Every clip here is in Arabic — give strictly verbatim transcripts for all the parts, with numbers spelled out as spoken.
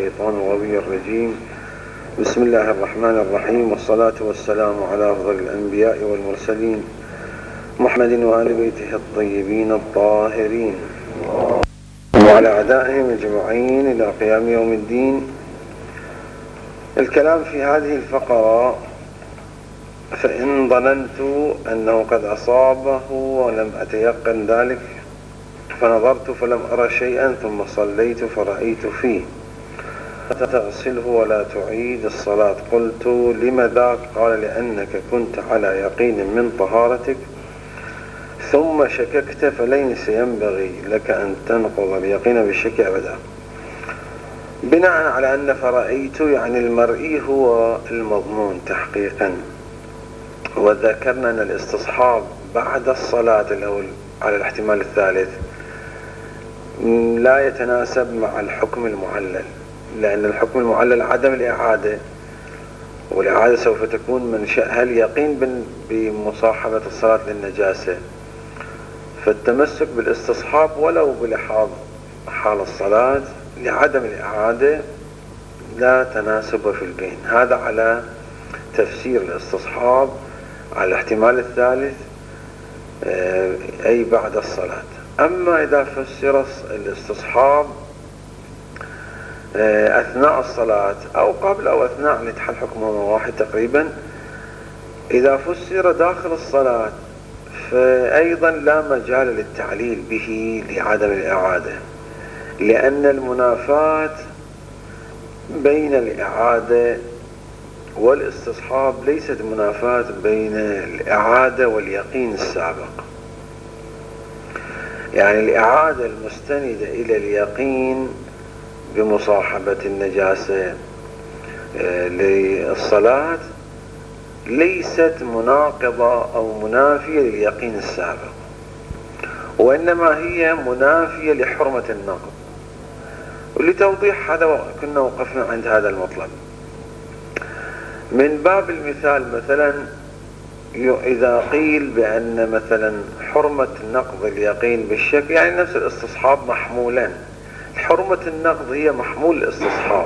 الشيطان الغوي الرجيم. بسم الله الرحمن الرحيم، والصلاة والسلام على أفضل الأنبياء والمرسلين محمد وآل بيته الطيبين الطاهرين وعلى أعدائهم أجمعين إلى قيام يوم الدين. الكلام في هذه الفقرة، فإن ظننت أنه قد أصابه ولم أتيقن ذلك فنظرت فلم أرى شيئا ثم صليت فرأيت فيه تغسله ولا تعيد الصلاة. قلت: لم ذاك؟ قال: لأنك كنت على يقين من طهارتك ثم شككت فليس ينبغي لك أن تنقض اليقين بالشك أبدا. بناء على أن فرأيت يعني المرئي هو المضمون تحقيقا، وذكرنا أن الاستصحاب بعد الصلاة الأول على الاحتمال الثالث لا يتناسب مع الحكم المعلل، لأن الحكم المعلل عدم الإعادة، والإعادة سوف تكون منشأها اليقين بمصاحبة الصلاة للنجاسة، فالتمسك بالاستصحاب ولو بلحاظ حال الصلاة لعدم الإعادة لا تناسب في البين. هذا على تفسير الاستصحاب على الاحتمال الثالث أي بعد الصلاة. أما إذا فسر الاستصحاب أثناء الصلاة أو قبل أو أثناء نتحل حكمهما واحد تقريبا، إذا فسر داخل الصلاة فأيضا لا مجال للتعليل به لعدم الإعادة، لأن المنافاة بين الإعادة والاستصحاب ليست منافاة بين الإعادة واليقين السابق. يعني الإعادة المستندة إلى اليقين بمصاحبة النجاسة للصلاة ليست مناقضة أو منافية لليقين السابق، وإنما هي منافية لحرمة النقض. ولتوضيح هذا كنا وقفنا عند هذا المطلب. من باب المثال مثلا إذا قيل بأن مثلا حرمة نقض اليقين بالشك، يعني نفس الاستصحاب محمولا، حرمة النقض هي محمول الاستصحاب،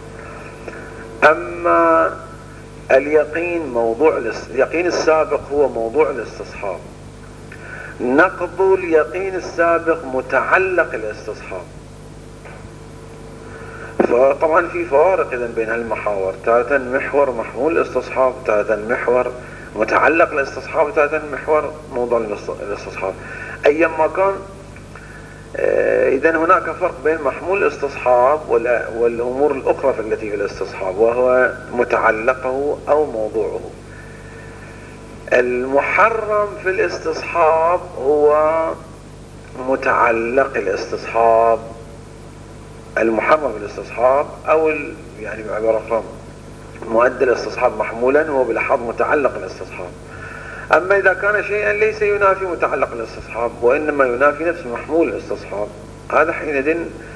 أما اليقين موضوع اليقين السابق هو موضوع الاستصحاب، نقض اليقين السابق متعلق الاستصحاب. فطبعا في فوارق إذن بين هالمحاور، تارة محور محمول الاستصحاب، تارة محور متعلق الاستصحاب، تارة محور موضوع الاستصحاب. أيما كان إذن هناك فرق بين محمول الاستصحاب والأمور الأخرى التي في الاستصحاب، وهو متعلقه أو موضوعه. المحرم في الاستصحاب هو متعلق الاستصحاب، المحرم في الاستصحاب أو يعني بعبارة أخرى مؤدى الاستصحاب محمولا هو بلحاظ متعلق الاستصحاب. أما إذا كان شيئا ليس ينافي متعلق الاستصحاب وإنما ينافي نفس محمول الاستصحاب، هذا حينئذ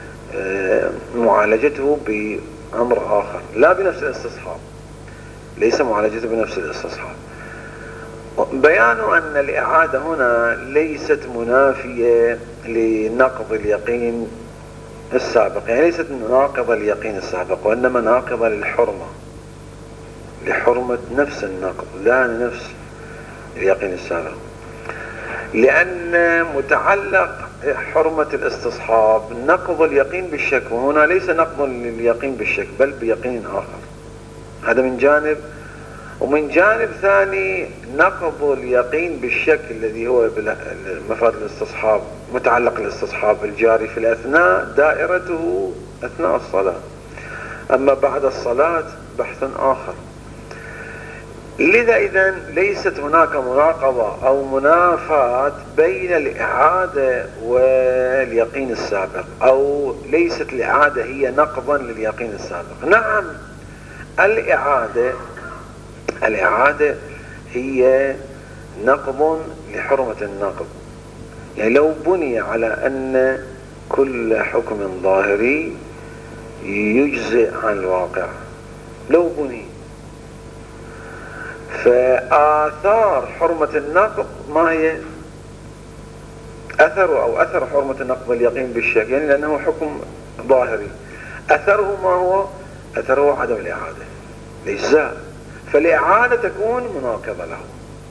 معالجته بأمر آخر لا بنفس الاستصحاب، ليس معالجته بنفس الاستصحاب. بيان أن الإعادة هنا ليست منافية لنقض اليقين السابق، يعني ليست ناقضة اليقين السابق، وإنما ناقضة للحرمة، لحرمة نفس النقض لا لنفس اليقين السابق. لأن متعلق حرمة الاستصحاب نقض اليقين بالشك، وهنا ليس نقض لليقين بالشك بل بيقين آخر. هذا من جانب. ومن جانب ثاني نقض اليقين بالشك الذي هو مفاد الاستصحاب متعلق الاستصحاب الجاري في الأثناء دائرته أثناء الصلاة، أما بعد الصلاة بحث آخر. لذا إذن ليست هناك مناقضة أو منافاة بين الإعادة واليقين السابق، أو ليست الإعادة هي نقضا لليقين السابق. نعم، الإعادة الإعادة هي نقض لحرمة النقض. يعني لو بني على أن كل حكم ظاهري يجزئ عن الواقع، لو بني، فآثار حرمة النقض ما هي؟ أثر أو أثر حرمة النقض اليقين بالشك، يعني لأنه حكم ظاهري. أثره ما هو؟ أثره عدم الإعادة الإجزاء، فالإعادة تكون مناقضة له،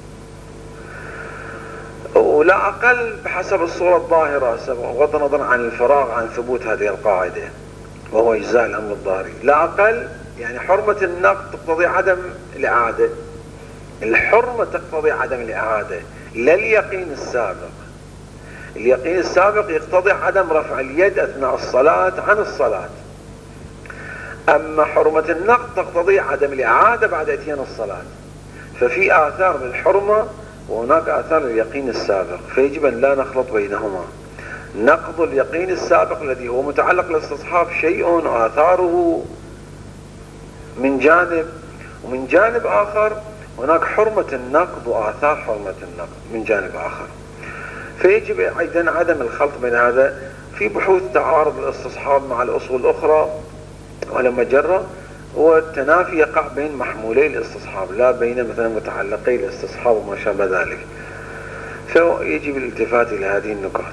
ولا أقل بحسب الصورة الظاهرة بغض النظر عن الفراغ عن ثبوت هذه القاعدة وهو إجزاء الأمر الظاهري. لا أقل يعني حرمة النقد تقتضي عدم الإعادة، الحرمة تقتضي عدم الإعادة لا اليقين السابق. اليقين السابق يقتضي عدم رفع اليد أثناء الصلاة عن الصلاة، أما حرمة النقد تقتضي عدم الإعادة بعد إتيان الصلاة. ففي آثار للحرمة وهناك آثار لليقين السابق، فيجب أن لا نخلط بينهما. نقض اليقين السابق الذي هو متعلق بالاستصحاب شيء وآثاره من جانب، ومن جانب آخر هناك حرمة النقض وآثار حرمة النقض من جانب آخر. فيجب أيضا عدم الخلط بين هذا. في بحوث تعارض الاستصحاب مع الأصول الأخرى ولما جرى والتنافي يقع بين محمولي الاستصحاب لا بين مثلا متعلقي الاستصحاب وما شابه ذلك، فيجب الالتفات إلى هذه النقاط.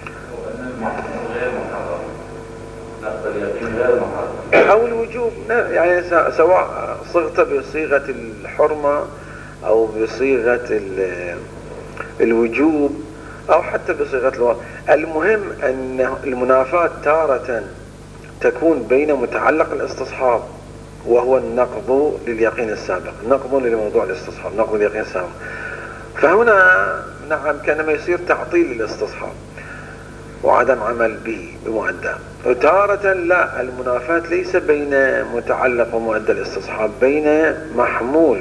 أو الوجوب يعني سواء صغت بصيغة الحرمة أو بصيغة الوجوب أو حتى بصيغة الوجوب، المهم أن المنافاة تارة تكون بين متعلق الاستصحاب وهو النقض لليقين السابق، نقض لموضوع الاستصحاب، نقض لليقين السابق. فهنا نعم كانما يصير تعطيل للاستصحاب وعدم عمل به بمؤدى. وتارة لا، المنافاة ليس بين متعلق ومؤدى الاستصحاب، بين محمول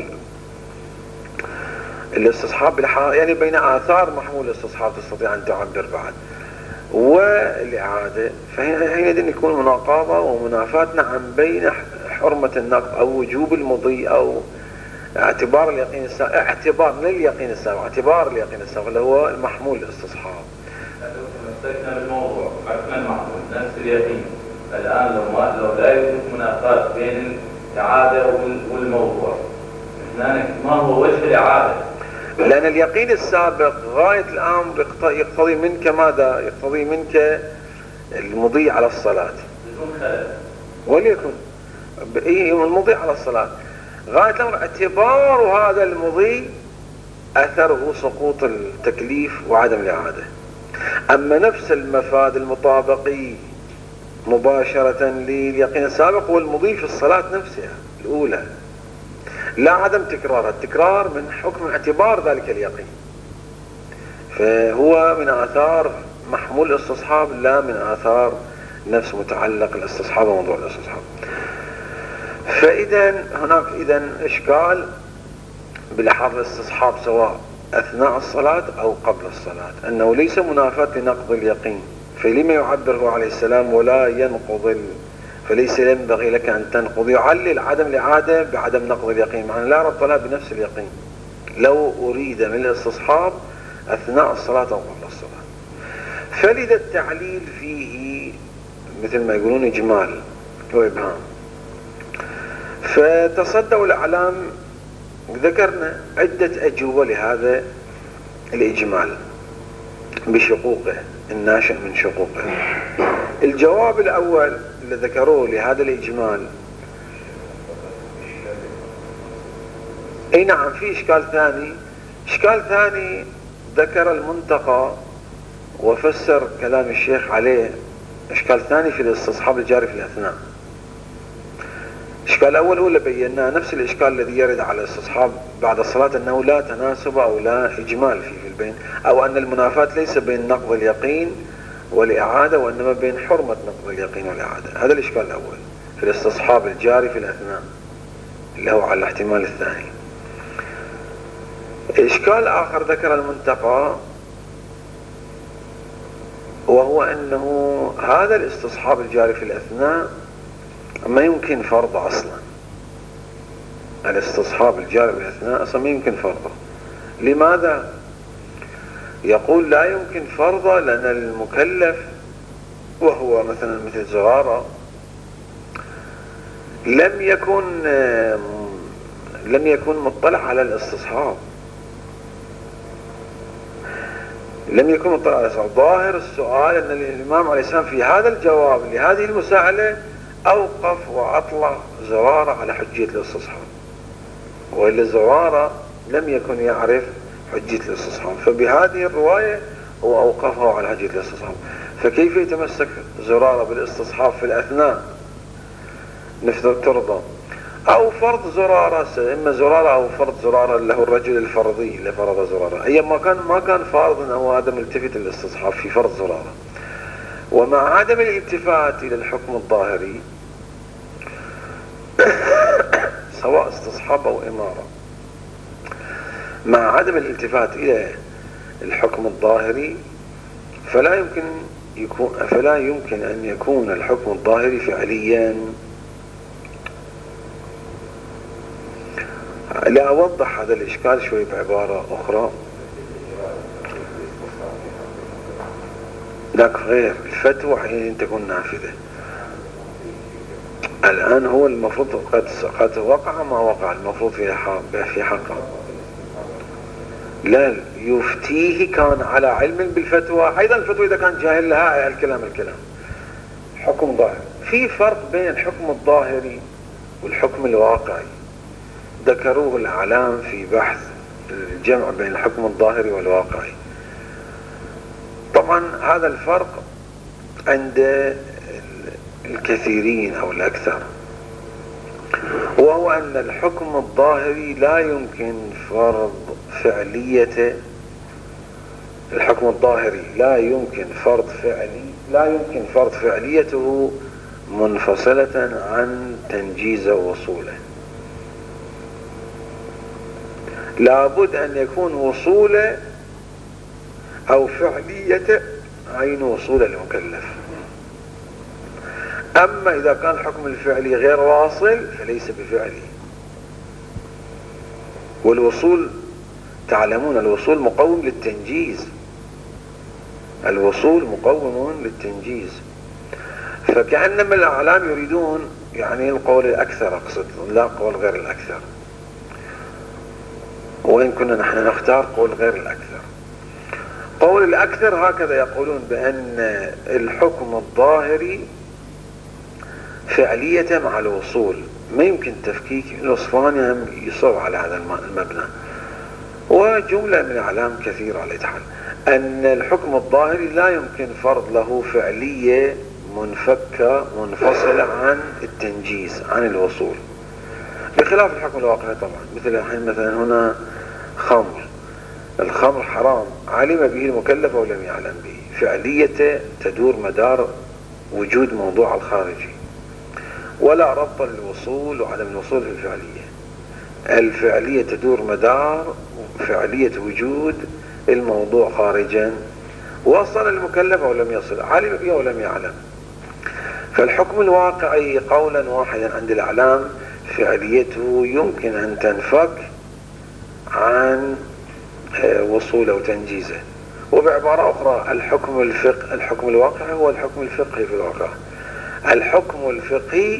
الاستصحاب يعني بين آثار محمول الاستصحاب تستطيع أن تعبر بعد والإعادة. فحينئذ يكون مناقضة ومنافاة نعم بين حرمة النقض أو وجوب المضي أو اعتبار اليقين السابق، اعتبار لليقين السابق، اعتبار اليقين السابق اللي هو المحمول الاستصحاب. مسكنا بالموضوع عرفنا المحمول نفس اليقين. الآن لو ما لو لا يوجد منافاة بين الإعادة والموضوع، ما هو وجه الإعادة؟ لأن اليقين السابق غاية الأمر يقتضي منك ماذا؟ يقتضي منك المضي على الصلاة. وليكن المضي على الصلاة غاية الأمر اعتبار هذا المضي أثره سقوط التكليف وعدم الإعادة. أما نفس المفاد المطابقي مباشرة لليقين السابق هو المضي في الصلاة نفسها الأولى، لا عدم تكرارها. التكرار من حكم اعتبار ذلك اليقين، فهو من آثار محمول الاستصحاب لا من آثار نفس متعلق الاستصحاب وموضوع الاستصحاب. فإذا هناك إذن إشكال بلحاظ الاستصحاب سواء أثناء الصلاة أو قبل الصلاة، أنه ليس منافاة لنقض اليقين. فلما يعبره عليه السلام ولا ينقض ال... فليس ينبغي لك أن تنقض، يعلل عدم الإعادة بعدم نقض اليقين، معنى لا ربط لها بنفس اليقين لو أريد من الاستصحاب أثناء الصلاة أو قبل الصلاة. فلذا التعليل فيه مثل ما يقولون إجمال وإبهام. فتصدوا الأعلام ذكرنا عدة أجوبة لهذا الإجمال بشقوقه الناشئ من شقوقه. الجواب الأول اللي ذكروه لهذا الإجمال، أي نعم في إشكال ثاني. إشكال ثاني ذكر المنتقى وفسر كلام الشيخ عليه إشكال ثاني في الاستصحاب الجاري في الأثناء. الإشكال الأول هو اللي بيناه نفس الإشكال الذي يرد على الاستصحاب بعد الصلاة، أنه لا تناسب أو لا إجمال فيه في البين، أو أن المنافاة ليس بين نقض اليقين والإعادة وإنما بين حرمة نقض اليقين والإعادة. هذا الإشكال الأول في الاستصحاب الجاري في الأثناء اللي هو على الاحتمال الثاني. إشكال آخر ذكر المنتقى وهو أنه هذا الاستصحاب الجاري في الأثناء ما يمكن فرضه أصلا. الاستصحاب الجاري في الأثناء أصلا ما يمكن فرضه. لماذا؟ يقول لا يمكن فرضه لأن المكلف وهو مثلا مثل زرارة لم يكن لم يكن مطلع على الاستصحاب، لم يكن مطلع على الاستصحاب. ظاهر السؤال أن الإمام عليه السلام في هذا الجواب لهذه المسألة أوقف وأطلع زرارة على حجية الاستصحاب، وإلا زرارة لم يكن يعرف حجية الاستصحاب، فبهذه الرواية هو أوقفه على حجية الاستصحاب. فكيف يتمسك زرارة بالاستصحاب في الأثناء نفترض، أو فرض زرارة، إما زرارة أو فرض زرارة له الرجل الفرضي اللي فرض زرارة، أي ما كان ما كان فارض أنه هذا ملتفت للاستصحاب في فرض زرارة. ومع عدم الالتفات إلى الحكم الظاهري سواء استصحاب أو إمارة، مع عدم الالتفات إلى الحكم الظاهري فلا يمكن يكون فلا يمكن أن يكون الحكم الظاهري فعليا. لا أوضح هذا الإشكال شوي بعبارة أخرى. لك غير الفتوى حين تكون نافذة. الآن هو المفروض قد قد وقع ما وقع، المفروض في حق في حقه. لا يفتيه كان على علم بالفتوى، أيضا الفتوى إذا كان جاهل لها الكلام الكلام حكم ظاهر. في فرق بين الحكم الظاهري والحكم الواقعي ذكروه الأعلام في بحث الجمع بين الحكم الظاهري والواقعي. طبعا هذا الفرق عند الكثيرين أو الأكثر، وهو أن الحكم الظاهري لا يمكن فرض فعليته الحكم الظاهري لا يمكن فرض فعلي لا يمكن فرض فعليته منفصلة عن تنجيز وصوله. لابد أن يكون وصوله أو فعليته عين وصول المكلف. أما إذا كان الحكم الفعلي غير واصل فليس بفعلي. والوصول تعلمون الوصول مقوم للتنجيز، الوصول مقوم للتنجيز. فكأنما الأعلام يريدون يعني القول الأكثر، أقصد لا قول غير الأكثر، وإن كنا نحن نختار قول غير الأكثر. قول الأكثر هكذا يقولون بأن الحكم الظاهري فعلية مع الوصول، ما يمكن تفكيك. الأصفهاني هم يصر على هذا المبنى، وجملة من الأعلام كثيرة على الحال، أن الحكم الظاهري لا يمكن فرض له فعلية منفكة منفصلة عن التنجيز عن الوصول، بخلاف الحكم الواقعي طبعا. مثل الحين مثلا هنا خمر، الخمر حرام، علم به المكلف أو لم يعلم به، فعليته تدور مدار وجود موضوع الخارجي، ولا ربط للوصول وعدم الوصول في الفعلية. الفعلية تدور مدار فعلية وجود الموضوع خارجا، وصل المكلف أو لم يصل، علم به أو لم يعلم. فالحكم الواقعي قولا واحدا عند الأعلام فعليته يمكن أن تنفك عن وصوله وتنجيزه. وبعبارة أخرى الحكم الفقه الحكم الواقعي هو الحكم الفقهي في الواقع. الحكم الفقهي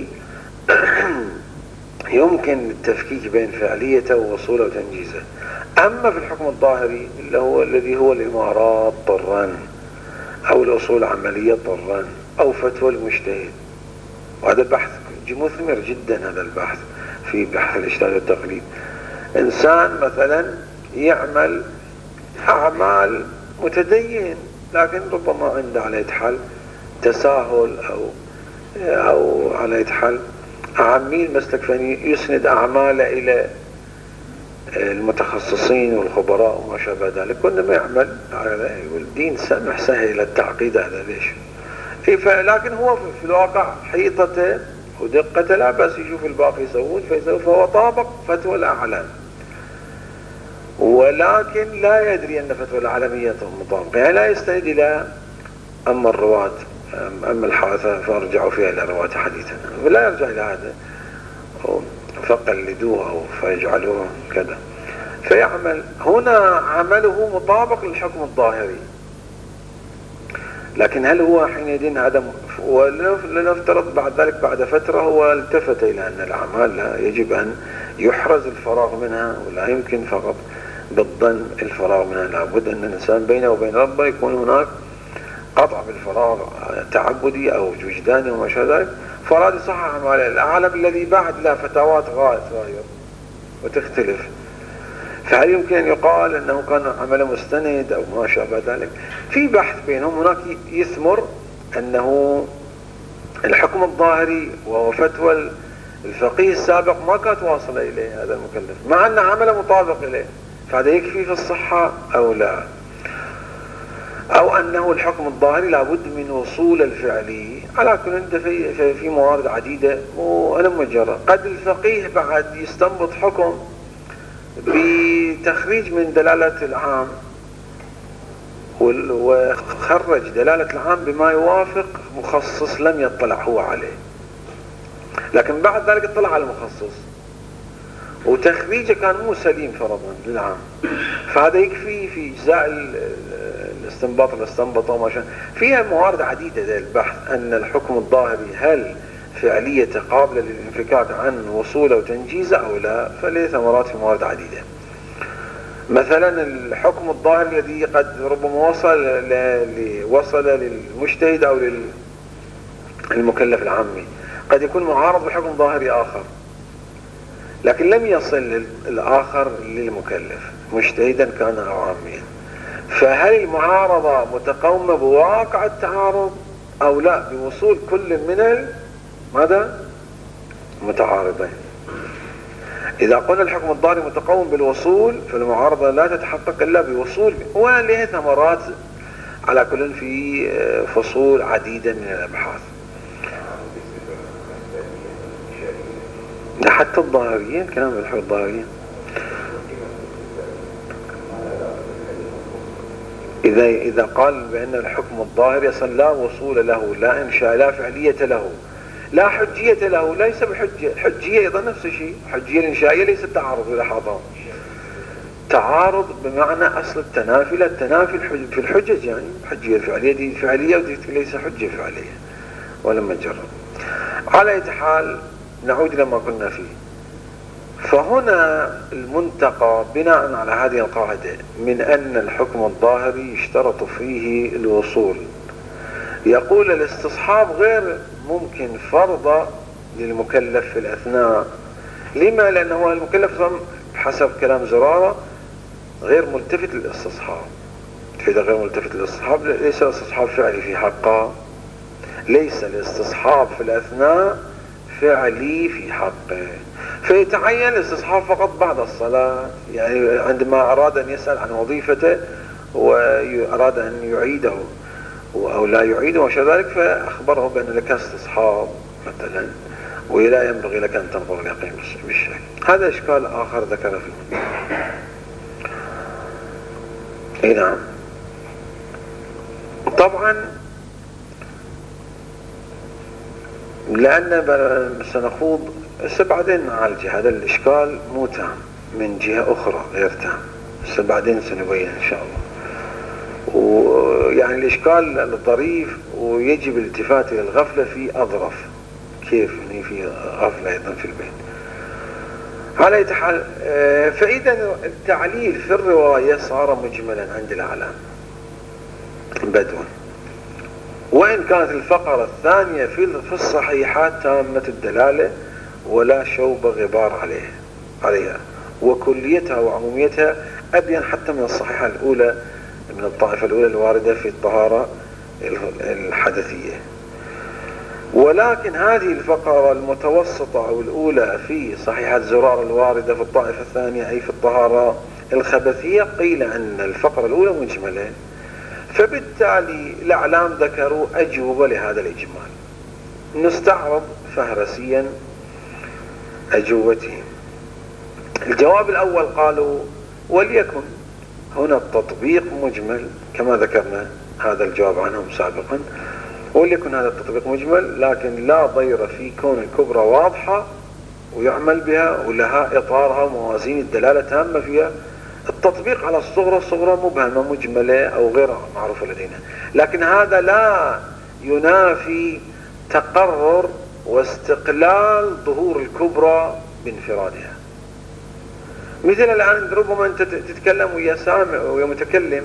يمكن التفكيك بين فعليته ووصوله وتنجيزه. أما في الحكم الظاهري اللي هو الذي هو الإمارات طرا أو الأصول العملية طرا أو فتوى المجتهد، وهذا بحث مثمر جدا، هذا البحث في بحث الاجتهاد والتقليد. إنسان مثلا يعمل أعمال متدين لكن ربما عنده على يتحل تساهل أو أو على يتحل عميل مسلك فني يسند أعماله إلى المتخصصين والخبراء وما شابه ذلك، كنا ما يعمل والدين سمح سهل التعقيد هذا ليش. لكن هو في الواقع حيطته ودقته لا بس يشوف الباقي يسوون فيسوي، فهو طابق فتوى الأعلام، ولكن لا يدري أن فتوى العالمية مطابقة، يعني لا يستند إلى أما الرواة أما الحادثة فارجعوا فيها إلى رواة حديثنا، ولا يرجع إلى هذا فقلدوه أو فيجعلوه كذا، فيعمل هنا عمله مطابق للحكم الظاهري. لكن هل هو حينئذ هذا، ولنفترض بعد ذلك بعد فترة هو التفت إلى أن الأعمال لا يجب أن يحرز الفراغ منها، ولا يمكن فقط بالظن الفراغ منها، لابد أن الإنسان بينه وبين ربه يكون هناك قطع بالفراغ تعبدي أو وجداني وما شابه ذلك، فراد يصحح ماله. العالم الذي بعد لا فتاوات غاير وتختلف، فهل يمكن أن يقال أنه كان عمل مستند أو ما شابه ذلك؟ في بحث بينهم هناك يثمر أنه الحكم الظاهري وهو فتوى الفقيه السابق ما كانت واصلة إليه هذا المكلف، مع أن عمل مطابق إليه، فهذا يكفي في الصحة أو لا؟ أو أنه الحكم الظاهري لابد من وصول الفعلي. على كل انت في, في موارد عديدة وأنا مجرد قد الفقيه بعد يستنبط حكم بتخريج من دلالة العام وخرج دلالة العام بما يوافق مخصص لم يطلع هو عليه، لكن بعد ذلك اطلع على المخصص وتخريجه كان مو سليم فرضا للعام، فهذا يكفي في اجزاء الاستنباط اللي استنبطه وما شاء. فيها موارد عديدة ذا البحث أن الحكم الظاهري هل فعلية قابلة للانفكاك عن وصوله وتنجيزه أو لا، فله ثمرات في موارد عديدة. مثلا الحكم الظاهري الذي قد ربما وصل وصل للمجتهد أو للمكلف العامي قد يكون معارض بحكم ظاهري آخر، لكن لم يصل الآخر للمكلف مجتهدا كان أو عاميا، فهل المعارضة متقومة بواقع التعارض أو لا بوصول كل من ماذا متعارضين؟ إذا قلنا الحكم الظاهري متقوم بالوصول فالمعارضة لا تتحقق إلا بوصول، ولها ثمرات على كل في فصول عديدة من الأبحاث. حتى الظاهريين كلام الحكم الظاهريين إذا إذا قال بأن الحكم الظاهري يصل لا وصول له، لا إنشاء، لا فعلية له، لا حجية له، ليس بحجة. الحجية أيضا نفس الشيء، الحجية الإنشائية ليست تعارض ولا حضام، تعارض بمعنى أصل التنافي، لا التنافي في الحجج، يعني الحجية الفعلية دي فعلية ودي ليس حجة فعلية ولم نجرب. على أي حال نعود إلى ما قلنا فيه. فهنا المنتقى بناء على هذه القاعدة من أن الحكم الظاهري يشترط فيه الوصول، يقول الاستصحاب غير ممكن فرض للمكلف في الأثناء. لما؟ لأنه المكلف حسب كلام زرارة غير ملتفت للاستصحاب، إذا غير ملتفت للاستصحاب ليس الاستصحاب فعلي في حقه، ليس الاستصحاب في الأثناء فعلي في حقه، فيتعين الاستصحاب فقط بعد الصلاة، يعني عندما أراد أن يسأل عن وظيفته وأراد أن يعيده أو لا يعيده وشذلك ذلك، فأخبره بأن لك استصحاب مثلا ولا ينبغي لك أن تنظر اليقين بالشك. هذا إشكال آخر ذكر فيه. اي نعم. طبعا لأن سنخوض بعدين نعالج هذا الإشكال مو تام من جهة أخرى غير تام، بعدين سنبين إن شاء الله. ويعني الإشكال الظريف ويجب الالتفات إلى الغفلة في أظرف، كيف يعني في غفلة أيضا في البيت. على أي حال، فإذا التعليل في الرواية صار مجملا عند الأعلام بدوا، وإن كانت الفقرة الثانية في الصحيحات تامة الدلالة ولا شوب غبار عليه عليها، وكليتها وعموميتها أبين حتى من الصحيحة الأولى من الطائفة الأولى الواردة في الطهارة الحدثية. ولكن هذه الفقرة المتوسطة أو الأولى في صحيحة زرار الواردة في الطائفة الثانية أي في الطهارة الخبثية قيل أن الفقرة الأولى مجملة، فبالتالي الأعلام ذكروا أجوبة لهذا الإجمال. نستعرض فهرسيا أجوبتهم. الجواب الأول قالوا وليكن هنا التطبيق مجمل كما ذكرنا هذا الجواب عنهم سابقا، وليكن هذا التطبيق مجمل، لكن لا ضير في كون الكبرى واضحة ويعمل بها ولها إطارها وموازين الدلالة تامة فيها. التطبيق على الصغرى الصغرى مبهمة مجملة أو غير معروفة لدينا، لكن هذا لا ينافي تقرر واستقلال ظهور الكبرى بانفرادها. مثل الآن ربما أنت تتكلم ويا سامع ويا متكلم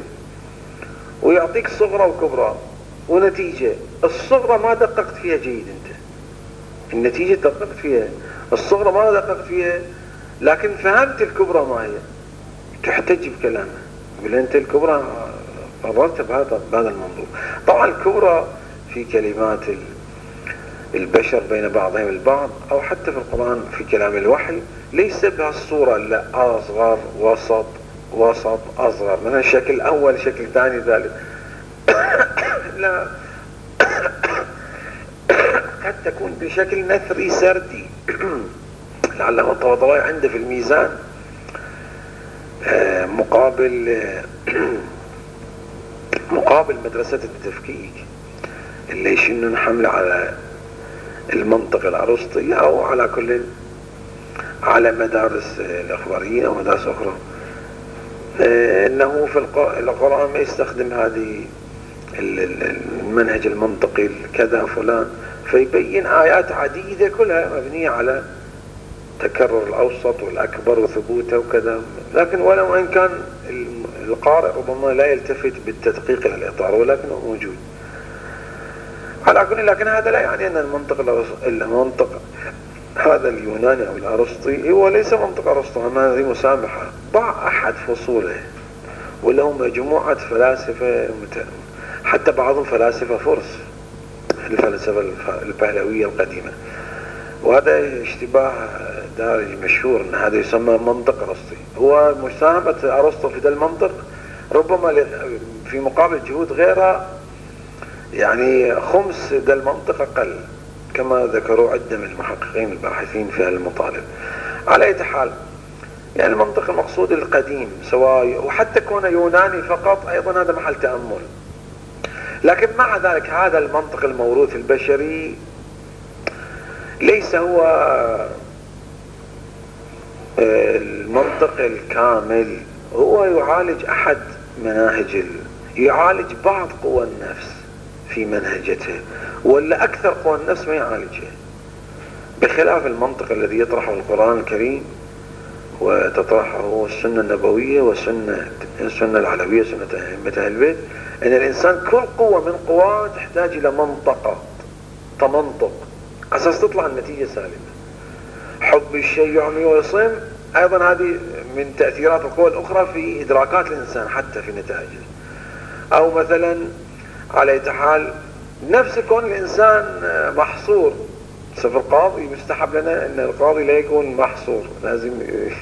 ويعطيك صغرى وكبرى، ونتيجة الصغرى ما دققت فيها جيد أنت، النتيجة دققت فيها، الصغرى ما دققت فيها، لكن فهمت الكبرى ما هي، تحتج بكلامها، يقول أنت الكبرى قررت بهذا بهذا المنظور. طبعا الكبرى في كلمات البشر بين بعضهم البعض، أو حتى في القرآن في كلام الوحي ليس بهالصورة، لا، أصغر وسط وسط أصغر، مثلا شكل أول شكل ثاني ثالث لا قد تكون بشكل نثري سردي لعله الطبطبائي عنده في الميزان مقابل مقابل مدرسة التفكيك اللي يشنون حملة على المنطق الأرسطي أو على كل على مدارس الأخباريين أو مدارس أخرى، إنه في القرآن ما يستخدم هذه المنهج المنطقي كذا فلان، فيبين آيات عديدة كلها مبنية على تكرر الأوسط والأكبر وثبوته وكذا، لكن ولو أن كان القارئ ربما لا يلتفت بالتدقيق إلى الإطار، ولكنه موجود على كل. لكن هذا لا يعني أن المنطق المنطق هذا اليوناني أو الأرسطي هو ليس منطق أرسطو، أما هذه مسامحة ضع أحد فصوله، وله مجموعة فلاسفة حتى بعضهم فلاسفة فرس، الفلسفة البهلوية القديمة، وهذا اشتباه دارج مشهور ان هذا يسمى منطق أرسطي. هو مساهمة أرسطو في ذا المنطق ربما في مقابل جهود غيرها يعني خمس ذا المنطق أقل، كما ذكروا عدة من المحققين الباحثين في المطالب. على أي حال يعني المنطق المقصود القديم سواء، وحتى كونه يوناني فقط أيضا هذا محل تأمل. لكن مع ذلك هذا المنطق الموروث البشري ليس هو المنطق الكامل، هو يعالج أحد مناهج ال... يعالج بعض قوى النفس في منهجته، ولا أكثر قوى النفس ما يعالجها، بخلاف المنطق الذي يطرحه القرآن الكريم وتطرحه السنة النبوية والسنة السنة العلوية سنة أئمة أهل البيت، أن الإنسان كل قوة من قواه تحتاج إلى منطقة تمنطق أساس تطلع النتيجة سالمة. حب الشيء يعمي ويصم، أيضا هذه من تأثيرات القوى الأخرى في إدراكات الإنسان حتى في نتائجه. أو مثلا على أي حال نفس كون الإنسان محصور، في القاضي يستحب لنا أن القاضي لا يكون محصور، لازم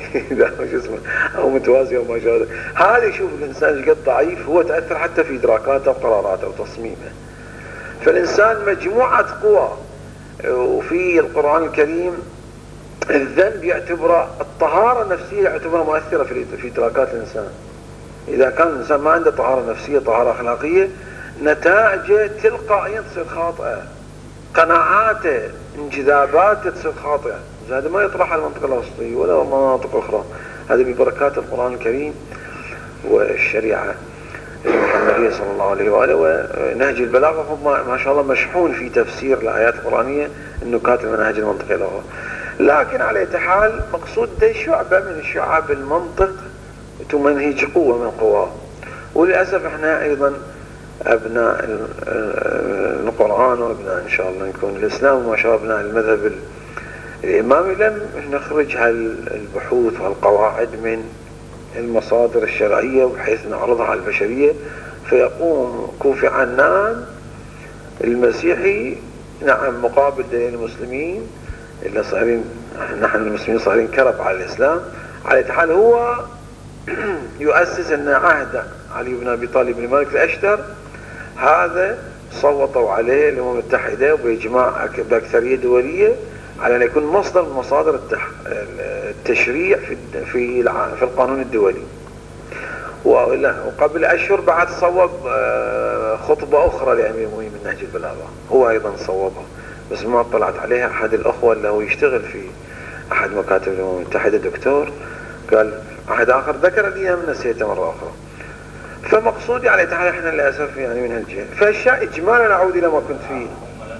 أو متوازي أو ما شابه. هذا يشوف الإنسان قد ضعيف، هو تأثر حتى في إدراكاته وقراراته وتصميمه. فالإنسان مجموعة قوى، وفي القرآن الكريم الذنب يعتبر الطهارة النفسية يعتبرها مؤثرة في في إدراكات الإنسان. إذا كان الإنسان ما عنده طهارة نفسية طهارة أخلاقية، نتائجه تلقائيا تصير خاطئة، قناعاته انجذاباته تصير خاطئة. هذا ما يطرح المنطق الأرسطي ولا مناطق أخرى، هذا ببركات القرآن الكريم والشريعة المحمدية صلى الله عليه وآله. ونهج البلاغة ما شاء الله مشحون في تفسير الآيات القرآنية النكات المنهج المنطقي له. لكن على أي حال مقصود ده شعبة من شعب المنطق تمنهج قوة من قواه. وللأسف احنا أيضا أبناء القرآن وأبناء إن شاء الله نكون الإسلام وما شاء أبناء المذهب الإمامي لم نخرج هالبحوث والقواعد من المصادر الشرعية بحيث نعرضها على البشرية، فيقوم كوفي عنان المسيحي نعم مقابل دليل المسلمين اللي صايرين، نحن المسلمين صايرين كرب على الإسلام. على حال هو يؤسس أن عهد علي بن أبي طالب بن مالك الأشتر هذا صوتوا عليه الأمم المتحدة وبإجماع بأكثرية دولية على أن يكون مصدر من مصادر التشريع في في في القانون الدولي. وقبل أشهر بعد صوب خطبة أخرى لأمير المؤمنين من نهج البلاغة، هو أيضا صوبها بس ما طلعت عليها أحد الأخوة اللي هو يشتغل في أحد مكاتب الأمم المتحدة دكتور، قال أحد آخر ذكر لي من نسيته مرة أخرى. فمقصودي على تعالى احنا للأسف يعني من هالجهة. فالشيء إجمالا أعود إلى ما كنت فيه،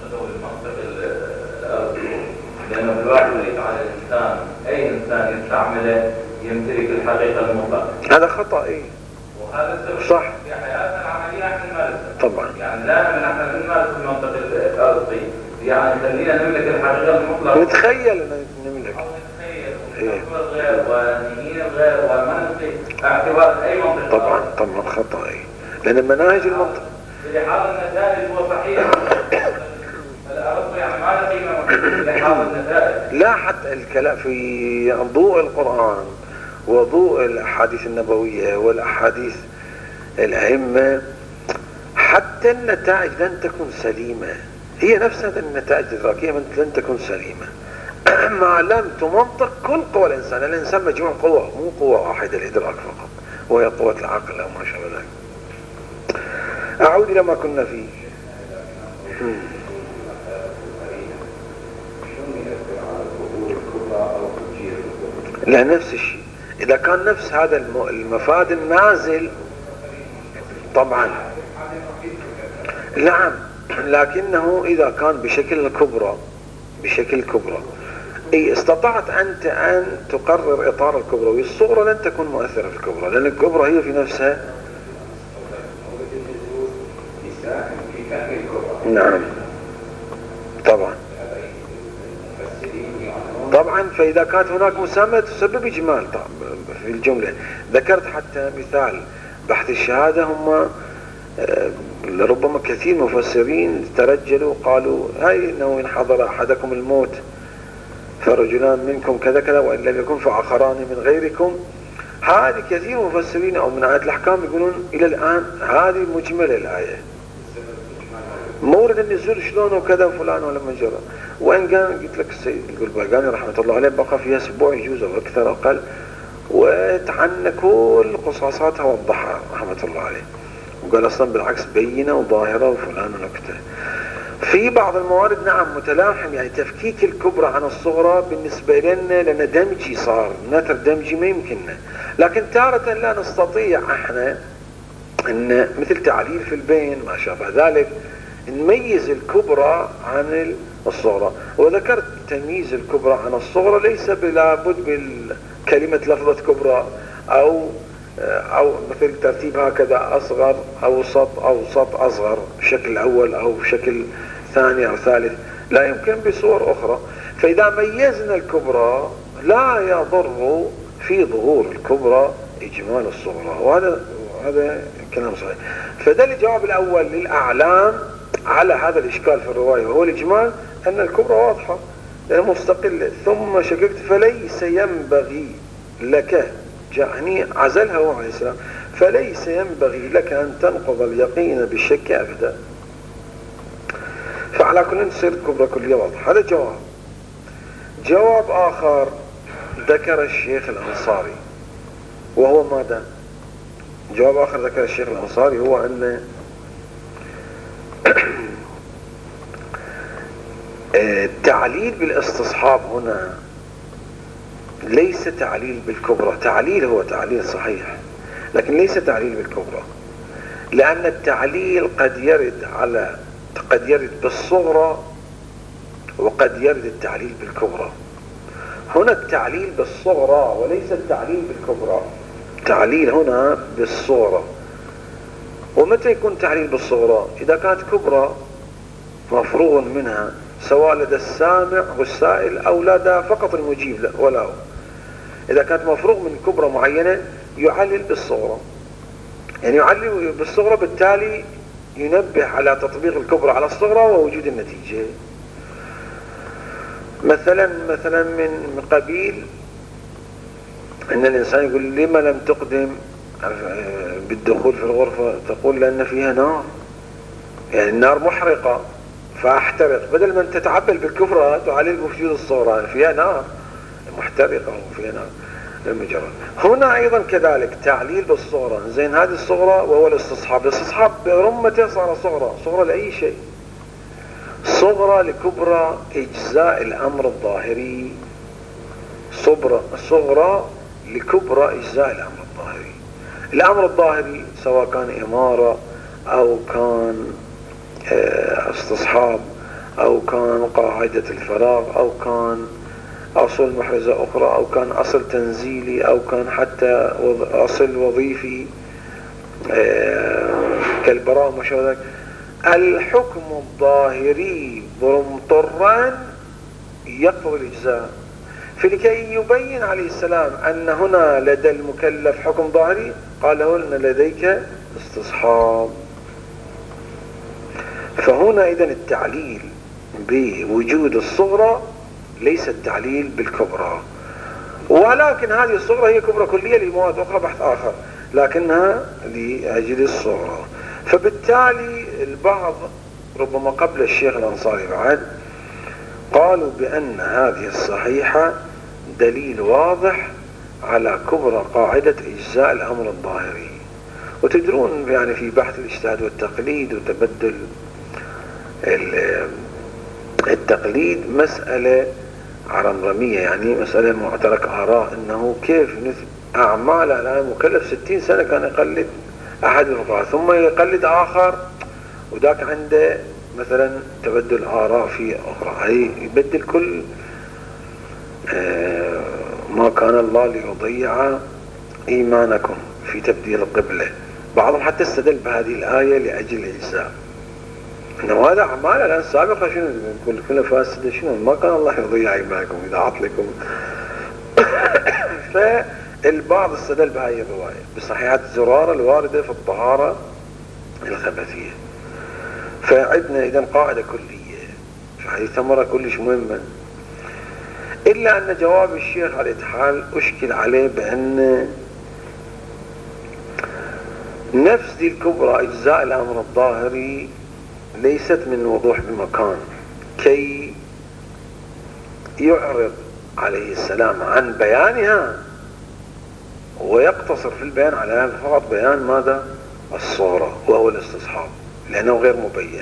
لأنه في الواقع يريد على الإنسان أي إنسان يستعمله يمتلك الحقيقة المطلقة. هذا خطأ. إيه وهذا السبب صح في حياتنا العملية احنا نمارسها طبعا. يعني دائما احنا نمارس المنطق الأرضي يعني خلينا نملك الحقيقة المطلقة. نتخيل ان نملك. إيه. غير ونهين غير وما نلقي اعتبار اي منطق. طبعا طبعا خطأ. ايه لان مناهج المنطق لحاظ النتائج هو صحيح. الأرض يعني ما له قيمة لحاظ النتائج. لا حتى الكلام في ضوء القرآن وضوء الأحاديث النبوية والأحاديث الأئمة حتى النتائج لن تكون سليمة. هي نفسها النتائج الإدراكية لن تكون سليمة ما لم تمنطق كل قوى الإنسان. الإنسان مجموع قوة مو قوة واحدة الإدراك فقط وهي قوة العقل أو ما شابه ذلك. أعود إلى ما كنا فيه. لا نفس الشيء. إذا كان نفس هذا المفاد النازل طبعا نعم، لكنه إذا كان بشكل كبرى بشكل كبرى اي استطعت انت ان تقرر اطار الكبرى، والصغرى لن تكون مؤثرة في الكبرى لان الكبرى هي في نفسها نعم طبعا طبعا. فاذا كانت هناك مسامة تسبب اجمال في الجملة. ذكرت حتى مثال بحث الشهادة، هم ربما كثير مفسرين ترجلوا قالوا هاي انه ان حضر احدكم الموت فرجلان منكم كذا كذا وإن لم يكن فآخران من غيركم. هذه كثير مفسرين أو من آيات الأحكام يقولون إلى الآن هذه مجملة الآية مورد النزول شلون وكذا فلان ولما جرى. وإن كان قلت لك السيد القلباقاني رحمة الله عليه بقى فيها أسبوع يجوز أو أكثر أو أقل وتعنى كل قصاصاتها وضحها رحمة الله عليه، وقال أصلا بالعكس بينة وظاهرة وفلان ونكتة. في بعض الموارد نعم متلاحم، يعني تفكيك الكبرى عن الصغرى بالنسبة لنا لأن دمجي صار نتر دمجي ما يمكننا، لكن تارة لا نستطيع احنا ان مثل تعليل في البين ما شابه ذلك نميز الكبرى عن الصغرى. وذكرت تمييز الكبرى عن الصغرى ليس بلا بد بالكلمة لفظة كبرى او او مثل ترتيب هكذا اصغر اوسط اوسط اصغر بشكل اول او بشكل ثاني او ثالث، لا يمكن بصور اخرى. فاذا ميزنا الكبرى لا يضر في ظهور الكبرى اجمال الصغرى، وهذا هذا كلام صحيح. فده الجواب الاول للاعلام على هذا الاشكال في الرواية وهو الاجمال ان الكبرى واضحة مستقلة. ثم شككت فليس ينبغي لك، يعني عزلها هو عليه السلام، فليس ينبغي لك أن تنقض اليقين بالشك أبدا. فعلى كل تصير الكبرى كلية واضحة. هذا جواب. جواب آخر ذكر الشيخ الأنصاري وهو ماذا؟ جواب آخر ذكر الشيخ الأنصاري هو أن التعليل بالاستصحاب هنا ليس تعليل بالكبرى. تعليل هو تعليل صحيح لكن ليس تعليل بالكبرى، لأن التعليل قد يرد على قد يرد بالصغرى وقد يرد التعليل بالكبرى. هنا التعليل بالصغرى وليس التعليل بالكبرى. تعليل هنا بالصغرى. ومتى يكون تعليل بالصغرى؟ إذا كانت كبرى مفروغ منها سواء لدى السامع والسائل أو لدى فقط المجيب ولا هو. إذا كانت مفروغ من كبرى معينة يعلل بالصغرى، يعني يعلل بالصغرى بالتالي ينبه على تطبيق الكبرى على الصغرى ووجود النتيجة. مثلا مثلا من قبيل أن الإنسان يقول لما لم تقدم بالدخول في الغرفة؟ تقول لأن فيها نار، يعني النار محرقة فاحترق، بدل ما انت تتعبل بالكبرى تعلل بوجود الصغرى فيها نار محترقة وفيها نار المجرد. هنا ايضا كذلك تعليل بالصغرى. زين هذه الصغرى وهو الاستصحاب. الاستصحاب برمته صار صغرى. صغرى لأي شيء، صغرى لكبرى اجزاء الامر الظاهري، صغرى صغرى لكبرى اجزاء الامر الظاهري. الامر الظاهري سواء كان امارة او كان استصحاب او كان قاعدة الفراغ او كان اصل محرزة اخرى او كان اصل تنزيلي او كان حتى اصل وظيفي كالبراءة وما شابه ذلك، الحكم الظاهري بمضطران يقتضي الإجزاء. فلكي يبين عليه السلام أن هنا لدى المكلف حكم ظاهري قال له أن لديك استصحاب. فهنا إذن التعليل بوجود الصغرى ليس التعليل بالكبرى، ولكن هذه الصغرى هي كبرى كلية لمواد أخرى بحث آخر، لكنها لأجل الصغرى. فبالتالي البعض ربما قبل الشيخ الأنصاري بعد قالوا بأن هذه الصحيحة دليل واضح على كبرى قاعدة إجزاء الأمر الظاهري. وتدرون يعني في بحث الاجتهاد والتقليد وتبدل التقليد مسألة عرمرمية، يعني مسألة معترك آراء، أنه كيف أعمال الآن مكلف ستين سنة كان يقلد أحد الفقهاء ثم يقلد آخر، وذاك عنده مثلا تبدل آراء في أخرى، هي يبدل كل ما كان الله ليضيع إيمانكم في تبديل القبلة. بعضهم حتى استدل بهذه الآية لأجل الإجزاء، إنه هذا أعمال الآن سابقة شنو كل كل فاسدة، شنو ما كان الله يضيع إيمانكم إذا عطلكم. فالبعض استدل بهذه الرواية بصحيحة زرارة الواردة في الطهارة الخبثية. فعندنا إذن قاعدة كلية في حديث ثمرة كلش مهمة، إلا أن جواب الشيخ على الإتحال أشكل عليه بأن نفس دي الكبرى إجزاء الأمر الظاهري ليست من وضوح بمكان كي يعرض عليه السلام عن بيانها ويقتصر في البيان على فقط بيان ماذا؟ الصورة، وهو الاستصحاب، لأنه غير مبين.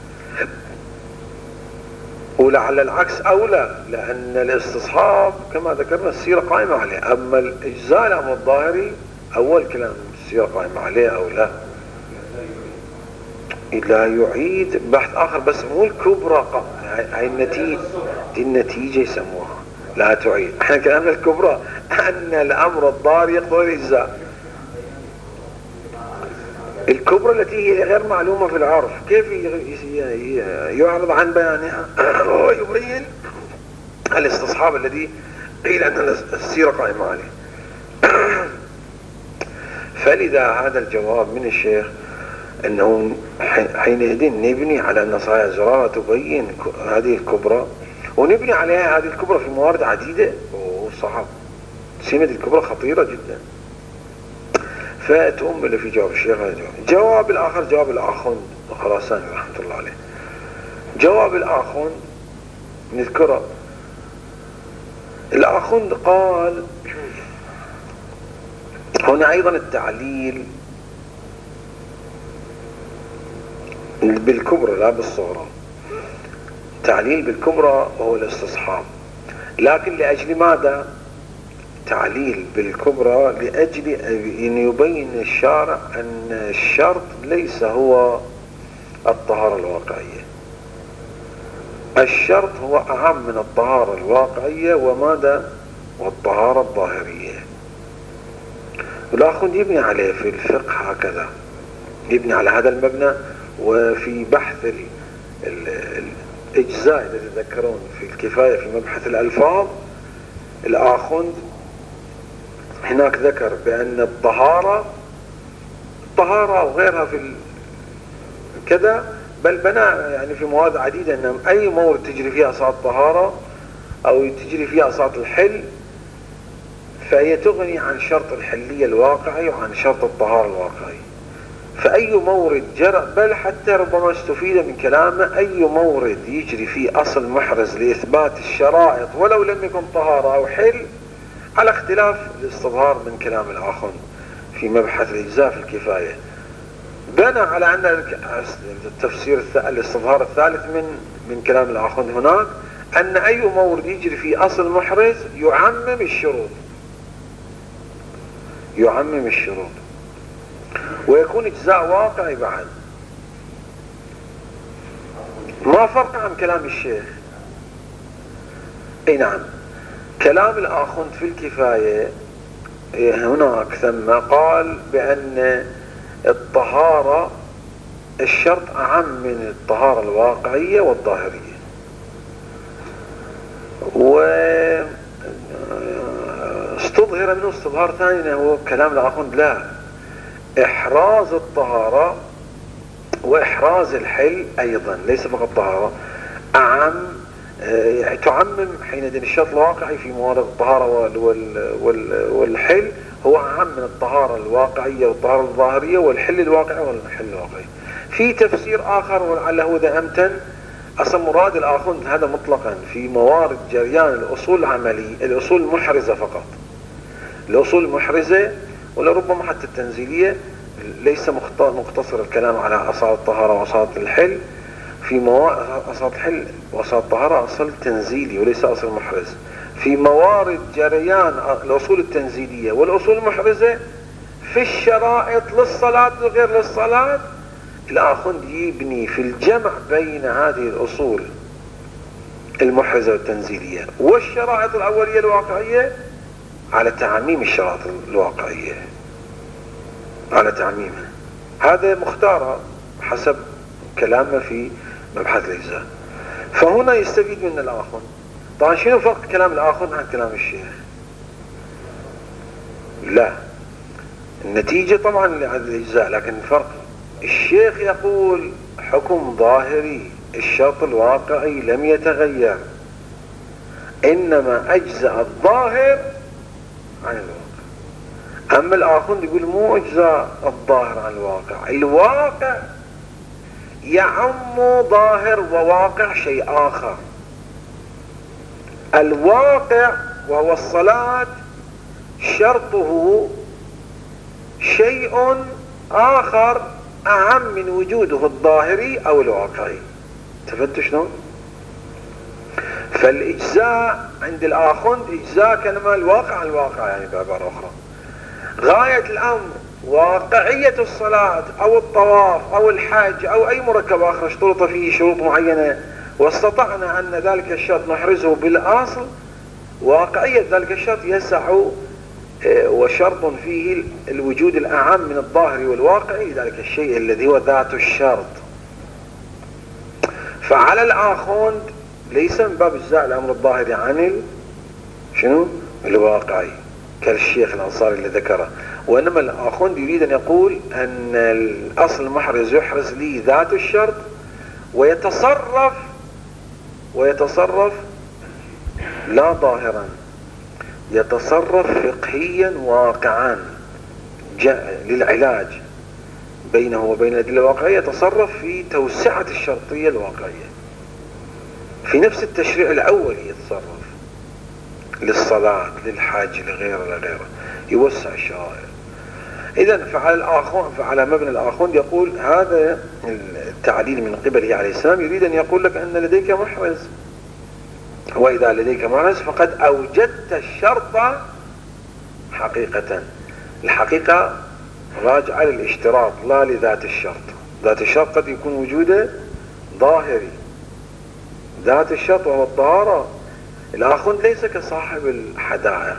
ولعل العكس أولى، لأن الاستصحاب كما ذكرنا السيرة قائمة عليه، أما الإجزاء الأمر الظاهري أول كلام السيرة قائمة عليه أو لا لا يعيد بحث آخر، بس مو الكبرى، هاي النتيجة دي النتيجة يسموها لا تعيد. احنا كلامنا الكبرى أن الأمر الظاهري يقتضي الإجزاء، الكبرى التي هي غير معلومة في العرف كيف يعرض عن بيانها ويبين الاستصحاب الذي قيل أن السيرة قائمة عليه. فلذا هذا الجواب من الشيخ أنه حينئذ نبني على أن صحيح زرارة تبين هذه الكبرى، ونبني عليها هذه الكبرى في موارد عديدة وصحاب سمة الكبرى خطيرة جدا. فتؤمل في جواب الشيخ هذا الجواب. جواب الآخر جواب الآخوند الخراساني رحمة الله عليه. جواب الآخوند نذكره. الآخوند قال هنا أيضا التعليل بالكبرى لا بالصغرى، تعليل بالكبرى وهو الاستصحاب، لكن لأجل ماذا؟ تعليل بالكبرى لأجل أن يبين الشارع أن الشرط ليس هو الطهارة الواقعية، الشرط هو أهم من الطهارة الواقعية وماذا؟ والطهارة الظاهرية. والآخر يبني عليه في الفقه هكذا، يبني على هذا المبنى. وفي بحث الإجزاء الذي تذكرون في الكفاية في مبحث الألفاظ، الآخوند هناك ذكر بأن الطهارة الطهارة وغيرها في كذا، بل بنى يعني في مواد عديدة أن أي مورد تجري فيها صلاة الطهارة أو تجري فيها صلاة الحل فهي تغني عن شرط الحلية الواقعي وعن شرط الطهارة الواقعي. فأي مورد جرى، بل حتى ربما استفيد من كلامه، أي مورد يجري فيه أصل محرز لإثبات الشرائط ولو لم يكن طهارة أو حل، على اختلاف الاستظهار من كلام الآخر في مبحث الإجزاء في الكفاية، بنى على أن التفسير الاستظهار الثالث من من كلام الآخر هناك أن أي مورد يجري فيه أصل محرز يعمم الشروط يعمم الشروط ويكون إجزاء واقعي بعد. ما فرق عن كلام الشيخ. اي نعم، كلام الآخوند في الكفاية هناك ثم قال بأن الطهارة الشرط أعم من الطهارة الواقعية والظاهرية. واستظهر منه استظهار ثاني هو كلام الآخوند لا، إحراز الطهارة وإحراز الحل أيضا ليس فقط طهارة أعم، يعني تعمم حينئذ الشرط الواقعي في موارد الطهارة والحل هو أعم من الطهارة الواقعية والطهارة الظاهرية والحل الواقعي والحل الواقعي. في تفسير آخر ولعله ذا أمتن، أصلا مراد الآخوند هذا مطلقا في موارد جريان الأصول العملية، الأصول المحرزة فقط، الأصول المحرزة ولربما حتى التنزيلية، ليس مقتصر الكلام على أصل الطهارة وأصل الحل. في موارد أصل الحل وأصل الطهارة أصل تنزيلي وليس أصل محرز. في موارد جريان الأصول التنزيلية والأصول المحرزة في الشرائط للصلاة وغير للصلاة، الآخوند يبني في الجمع بين هذه الأصول المحرزة والتنزيلية والشرائط الأولية الواقعية على تعميم الشرائط الواقعية، على تعميمها. هذا مختار حسب كلامنا في مبحث الإجزاء. فهنا يستفيد من الآخوند. طبعا شنو فرق كلام الآخوند عن كلام الشيخ؟ لا، النتيجة طبعا للإجزاء، لكن الفرق الشيخ يقول حكم ظاهري، الشرط الواقعي لم يتغير، إنما أجزاء الظاهر عن الواقع. أما الآخوند يقول مو أجزاء الظاهر عن الواقع، الواقع يعم ظاهر وواقع شيء آخر. الواقع وهو الصلاة شرطه شيء آخر أعم من وجوده الظاهري أو الواقعي. تفتوا شلون؟ فالإجزاء عند الآخوند إجزاء كلمة الواقع عن الواقع، يعني بعبارة أخرى غاية الأمر واقعية الصلاة أو الطواف أو الحج أو أي مركب آخر اشترط فيه شروط معينة واستطعنا أن ذلك الشرط نحرزه بالأصل، واقعية ذلك الشرط يسع وشرط فيه الوجود الأعم من الظاهر والواقعي ذلك الشيء الذي هو ذات الشرط. فعلى الآخوند ليس من باب إجزاء الأمر الظاهري عن ال... شنو؟ الواقعي كالشيخ الأنصاري اللي ذكره، وإنما الآخوند يريد أن يقول أن الأصل المحرز يحرز لي ذات الشرط ويتصرف ويتصرف لا ظاهرا، يتصرف فقهيا واقعا للعلاج بينه وبين الأدلة الواقعية، يتصرف في توسعة الشرطية الواقعية في نفس التشريع الأول، يتصرف للصلاة للحاج لغيره لغيره يوسع الشرائع. إذن فعلى الآخوند فعلى مبنى الآخوند يقول هذا التعليل من قبله عليه السلام يريد أن يقول لك أن لديك محرز، وإذا لديك محرز فقد أوجدت الشرط حقيقة. الحقيقة راجعة للاشتراط لا لذات الشرط. ذات الشرط قد يكون وجوده ظاهري، ذات الشرط وهو الطهارة. الآخوند ليس كصاحب الحدائق،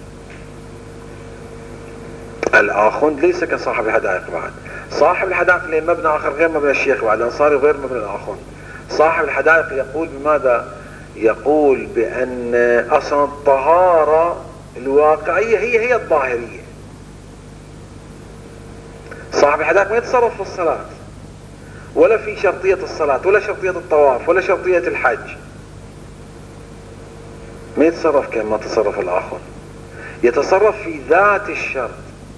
الآخوند ليس كصاحب الحدائق بعد. صاحب الحدائق له مبنى آخر غير مبنى الشيخ بعد، الأنصاري غير مبنى الآخوند. صاحب الحدائق يقول بماذا؟ يقول بأن أصلا الطهارة الواقعية هي هي الظاهرية. صاحب الحدائق ما يتصرف في الصلاة ولا في شرطية الصلاة ولا شرطية الطواف ولا شرطية الحج، ما يتصرف كما تصرف الآخر، يتصرف في ذات الشرط.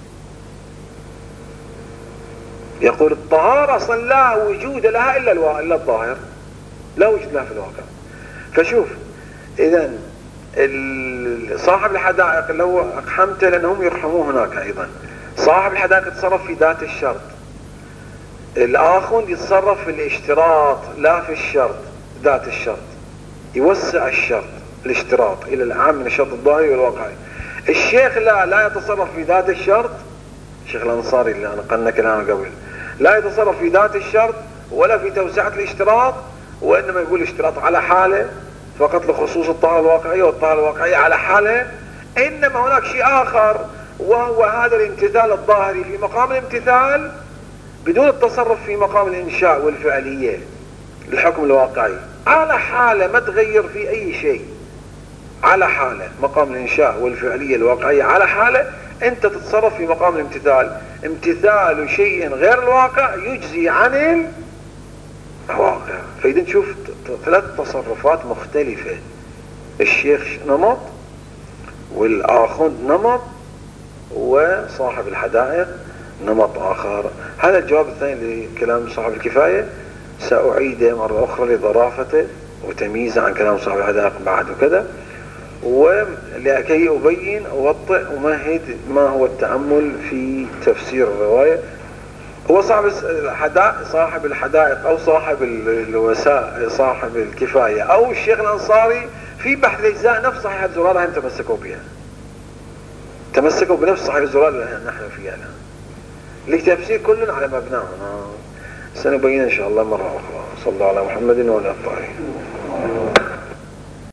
يقول الطهارة أصلا لا وجود لها إلا الوا... إلا الظاهر، لا وجود لها في الواقع. فشوف إذن صاحب الحدائق لو أقحمته لأنهم يرحموه هناك أيضا، صاحب الحدائق يتصرف في ذات الشرط، الآخوند يتصرف في الاشتراط لا في الشرط، ذات الشرط يوسع الشرط الاشتراط إلى الأعم من الشرط الظاهري والواقعي. الشيخ لا لا يتصرف في ذات الشرط، الشيخ الأنصاري اللي نقلنا كلامه قبل لا يتصرف في ذات الشرط ولا في توسعة الاشتراط، وإنما يقول اشتراط على حاله فقط لخصوص الطهارة الواقعية، والطهارة الواقعية على حاله. إنما هناك شيء آخر وهو هذا الامتثال الظاهري في مقام الامتثال بدون التصرف في مقام الإنشاء والفعلية الحكم الواقعي، على حالة ما تغير في أي شيء، على حالة مقام الإنشاء والفعلية الواقعية على حالة أنت تتصرف في مقام الامتثال. امتثال شيء غير الواقع يجزي عن الواقع. فإذا نشوف ثلاث تصرفات مختلفة، الشيخ نمط والآخر نمط وصاحب الحدائق نمط آخر. هذا الجواب الثاني لكلام صاحب الكفاية سأعيده مرة أخرى لظرافته وتمييزه عن كلام صاحب الحدائق بعد وكذا، ولكي أبين أوضح أمهد ما هو التأمل في تفسير الرواية. هو صاحب الحدائق صاحب الحدائق أو صاحب الوسائل صاحب الكفاية أو الشيخ الأنصاري في بحث الأجزاء نفس صحيح الزرارة هم تمسكوا بها، تمسكوا بنفس صحيح الزرارة اللي نحن فيها الآن. لتفسير كل على مبناه سنبين إن شاء الله مرة أخرى. صلى الله على محمد وعلى آله الطاهرين.